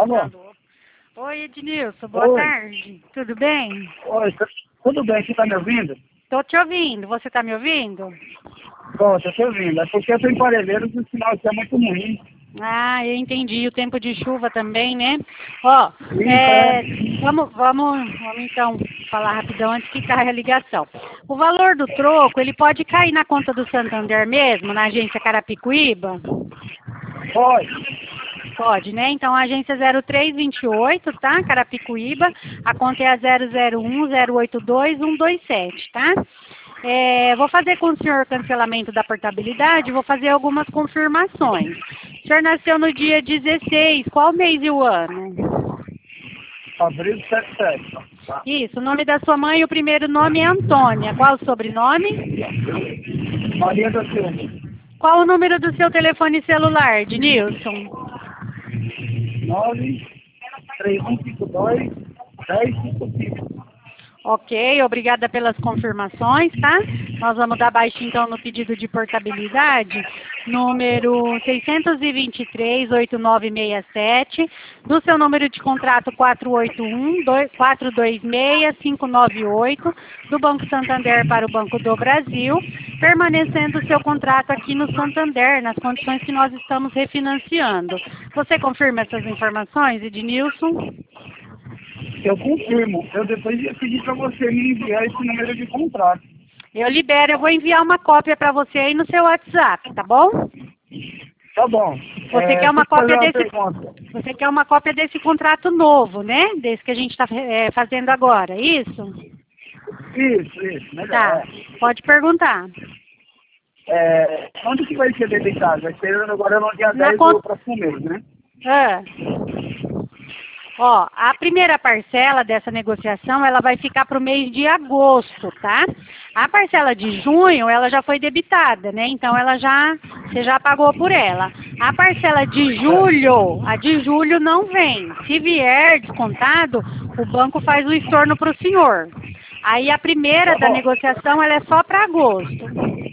Alô? Alô. Oi, Ednilson, boa Oi. tarde. Tudo bem? Oi, tudo bem? Você está me ouvindo? Tô te ouvindo. Você tá me ouvindo? Bom, estou te ouvindo. É porque eu estou em Parelheiros e o sinal aqui é muito ruim. Ah, eu entendi. O tempo de chuva também, né? Ó, Sim, vamos então falar rapidão antes que caia a ligação. O valor do troco, ele pode cair na conta do Santander mesmo, na agência Carapicuíba? Pode. Pode, né? Então, a agência 0328, tá? Carapicuíba. A conta é a 001082127, tá? Vou fazer com o senhor o cancelamento da portabilidade, vou fazer algumas confirmações. O senhor nasceu no dia 16, qual mês e o ano? Abril 77. Isso, o nome da sua mãe, o primeiro nome é Antônia. Qual o sobrenome? Maria da Silva. Qual o número do seu telefone celular, Denilson? 93152 1055. Ok, obrigada pelas confirmações, tá? Nós vamos dar baixa então no pedido de portabilidade, número 623-8967, do seu número de contrato 426-598, do Banco Santander para o Banco do Brasil, permanecendo o seu contrato aqui no Santander, nas condições que nós estamos refinanciando. Você confirma essas informações, Ednilson? Eu confirmo. Eu depois ia pedir para você me enviar esse número de contrato. Eu libero, eu vou enviar uma cópia para você aí no seu WhatsApp, tá bom? Tá bom. Você quer uma Deixa eu fazer cópia uma desse, pergunta. você quer uma cópia desse contrato novo, né? Desse que a gente está fazendo agora, isso? Isso, melhor. Tá, pode perguntar. Onde que vai ser debitado? Vai ser agora no dia Na 10 conta. do próximo mês, né? Ah. Ó, a primeira parcela dessa negociação, ela vai ficar para o mês de agosto, tá? A parcela de junho, ela já foi debitada, né? Então, você já pagou por ela. A parcela de julho, a de julho não vem. Se vier descontado, o banco faz o estorno para o senhor. Aí, a primeira da negociação, ela é só para agosto.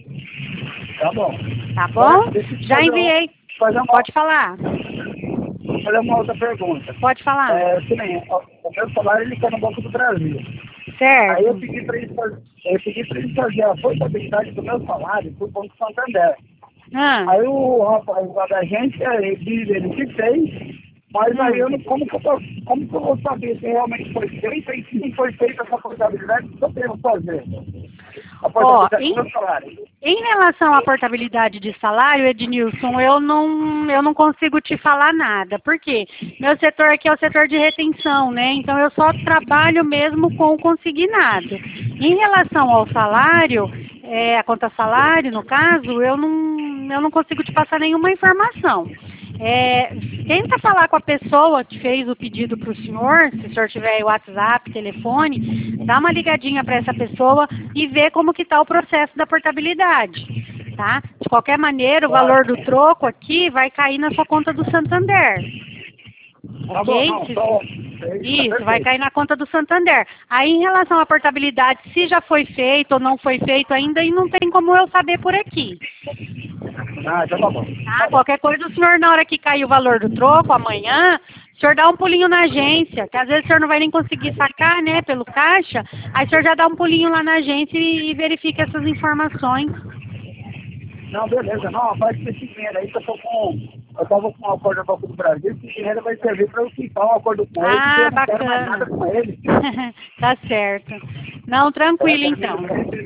Tá bom. Tá bom? Deixa eu Já enviei. Pode falar. Vou fazer uma outra pergunta. Pode falar. Que nem, o meu salário ele está no Banco do Brasil. Aí eu Certo. pedi para ele fazer a portabilidade do meu salário para o Banco Santander. Ah. Aí o rapaz lá da agência, ele que fez, mas aí eu não, como que eu vou saber se realmente foi feita e se não foi feita essa portabilidade, o que eu devo fazer? A portabilidade do meu salário. Em relação à portabilidade de salário, Ednilson, eu não consigo te falar nada. Por quê? Meu setor aqui é o setor de retenção, né? Então, eu só trabalho mesmo com o consignado. Em relação ao salário, a conta salário, no caso, eu não consigo te passar nenhuma informação. Tenta falar com a pessoa que fez o pedido para o senhor, se o senhor tiver WhatsApp, telefone, dá uma ligadinha para essa pessoa e vê como que está o processo da portabilidade, tá? De qualquer maneira, o valor do troco aqui vai cair na sua conta do Santander. Tá Ok? bom, Isso, vai cair na conta do Santander. Aí, em relação à portabilidade, se já foi feito ou não foi feito ainda, e não tem como eu saber por aqui. Ah, já tá bom. Tá? Qualquer coisa, o senhor, na hora que cair o valor do troco, amanhã, o senhor dá um pulinho na agência, que às vezes o senhor não vai nem conseguir sacar, né, pelo caixa, aí o senhor já dá um pulinho lá na agência e verifica essas informações. Não, beleza. Não, rapaz, esse dinheiro aí que eu tava com um acordo do Banco do Brasil, esse dinheiro vai servir para eu quitar um acordo com ele, porque eu não quero mais nada com ele. Tá certo. Não, tranquilo, então.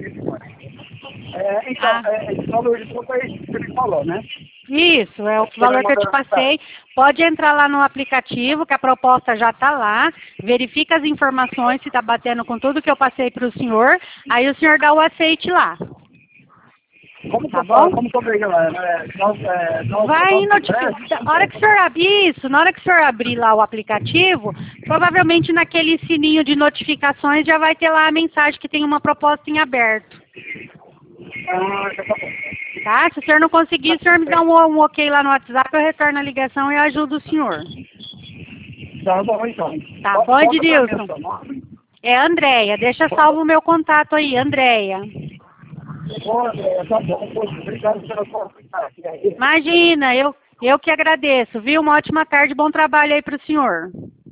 Esse valor de troco é isso que você me falou, né? Isso, é o valor que eu te passei. Pode entrar lá no aplicativo, que a proposta já está lá. Verifica as informações, se está batendo com tudo que eu passei para o senhor. Aí o senhor dá o aceite lá. Como tá bom? Como que eu vejo lá? Vai notificar. Na hora que o senhor abrir isso, na hora que o senhor abrir lá o aplicativo, provavelmente naquele sininho de notificações já vai ter lá a mensagem que tem uma proposta em aberto. Já tá bom. Tá? Se o senhor não conseguir, o senhor me dá um ok lá no WhatsApp, eu retorno a ligação e ajudo o senhor. Tá bom, então. Tá bom, Ednilson? É Andréia. Deixa salvo o meu contato aí, Andréia. Tá bom, poxa, obrigado pela sua. Imagina, Eu que agradeço, viu? Uma ótima tarde, bom trabalho aí para o senhor.